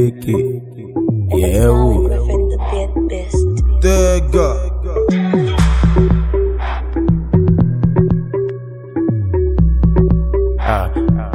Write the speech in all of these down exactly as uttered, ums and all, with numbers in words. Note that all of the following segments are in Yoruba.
Leke. Yeah, woo. Tega. Ah.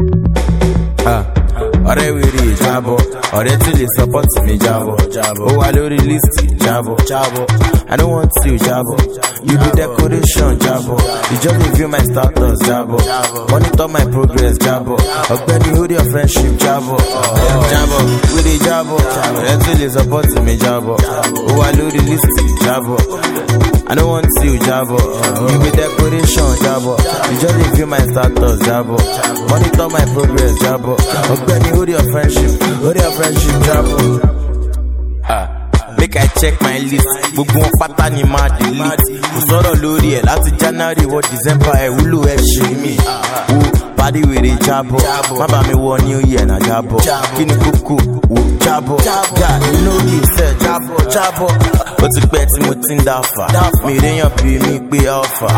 Ah. Ọ̀rẹ́ wèrè jábọ̀, ọ̀rẹ́ tí lè support mi jábọ̀, ó wà lórí list jábọ̀, I don't want you jábọ̀, you be decoration jábọ̀, you just review my status jábọ̀, monitor my progress jábọ̀, ọ̀gbẹ́ni hold your friendship jábọ̀, jábọ̀, wèrè jábọ̀, ọ̀rẹ́ tí lè support mi jábọ̀, ó wà lórí list jábọ̀, I don't want you jábọ̀, you be decoration jábọ̀, you just review my status jábọ̀, monitor my progress jábọ̀, ọ̀gbẹ́ni hold your friendship, hold your friendship jábọ̀. Ah, make I check my list, gbogbo wọn pátá ni máa delete, kò sọ̀rọ̀ lórí ẹ̀ láti January wọ December ẹ̀ wúlò ẹ̀ ṣe mí. Wo pàdé wèrè jábọ̀, má bá mi wọ New Year náà jábọ̀, kí ni kókó wò jábọ̀, gà inú yìí sẹ̀ jábọ̀ jábọ̀. Ó ti pẹ́ tí mo ti ń dáfà, mi réyàn bí mi pé alpha,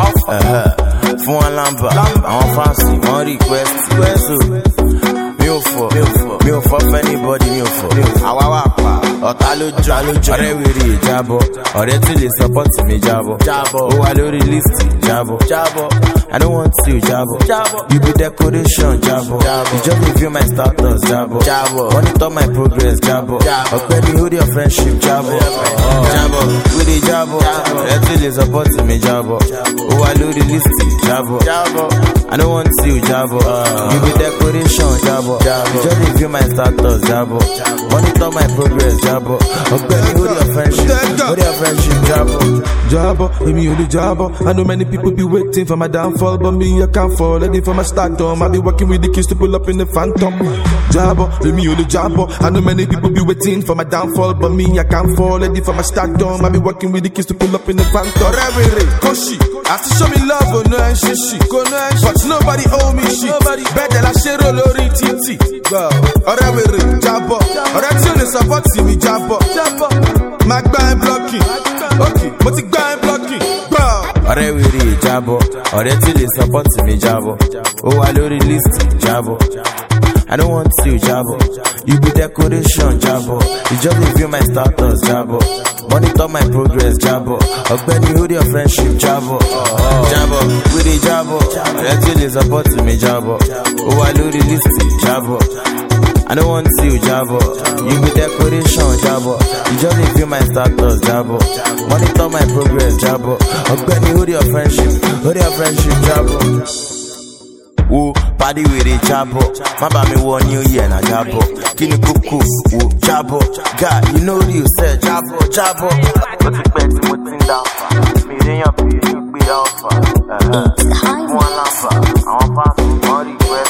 fún wọn lámbà, àwọn fáǹsì wọ́n request, so mi ò fọ̀, mi ò fọ̀ fẹ́ anybody, mi ò fọ̀, àwa wà pa, ọ̀tá ló jọ, ọ̀rẹ́ wèrè jábọ̀, ọ̀rẹ́ tí lè support mi jábọ̀, ó wà lórí list jábọ̀, I don't want you jábọ̀, you be decoration jábọ̀, you just review my status jábọ̀, monitor my progress jábọ̀, ọ̀gbẹ́ni hold your friendship jábọ̀, jábọ̀, wèrè jábọ̀, ọ̀rẹ́ tí lè support mi jábọ̀, ó wà lórí list jábọ̀, I don't want you jábọ̀, you be decoration jábọ̀, you just review my status jábọ̀, monitor my progress jábọ̀, ọ̀gbẹ́ni hold your friendship, hold your friendship jábọ̀. Jábọ̀, èmi ò lè jábọ̀. I know many people be waiting for my downfall, but me I can't fall. Ready for my stardom. I be working with the kids to pull up in the phantom. Jábọ̀, èmi ò lè jábọ̀. I know many people be waiting for my downfall, but me I can't fall. Ready for my stardom. I be working with the kids to pull up in the phantom. Ọ̀rẹ́ wèrè, Koshi, have to show me love, oh no and shishi. But nobody owe me shit. Bẹ́ẹ̀ la ṣe rò lórí títì. Ọ̀rẹ́ wèrè, jábọ̀. Ọ̀rẹ́ tí ò lè support mi jábọ̀. Má gbá ẹ blocking. Okay, mo ti gbá ẹ blocking. Ọ̀rẹ́ wèrè jábọ̀, ọ̀rẹ́ tí lè support mi jábọ̀, ó wà lórí list jábọ̀, I don't want you jábọ̀, you be decoration jábọ̀, you just review my status jábọ̀, monitor my progress jábọ̀, ọ̀gbẹ́ni hold your friendship jábọ̀, jábọ̀, wèrè jábọ̀, ọ̀rẹ́ tí lè support mi jábọ̀, ó wà lórí list jábọ̀, I don't want you jábọ̀, you be decoration jábọ̀, you just review my status jábọ̀, monitor my progress jábọ̀, ọ̀gbẹ́ni hold your friendship, hold your friendship jábọ̀. Wo pàdé wèrè jábọ̀, má bá mi wọ New Year náà jábọ̀, kí ni kókó wò jábọ̀, gà inú rí òsẹ̀ jábọ̀ jábọ̀. Ó ti pẹ́ tí mo ti ń dáfà, mi réyàn bí mi gbé alpha, fún wọn lámbà, àwọn fáǹsì wọ́n request.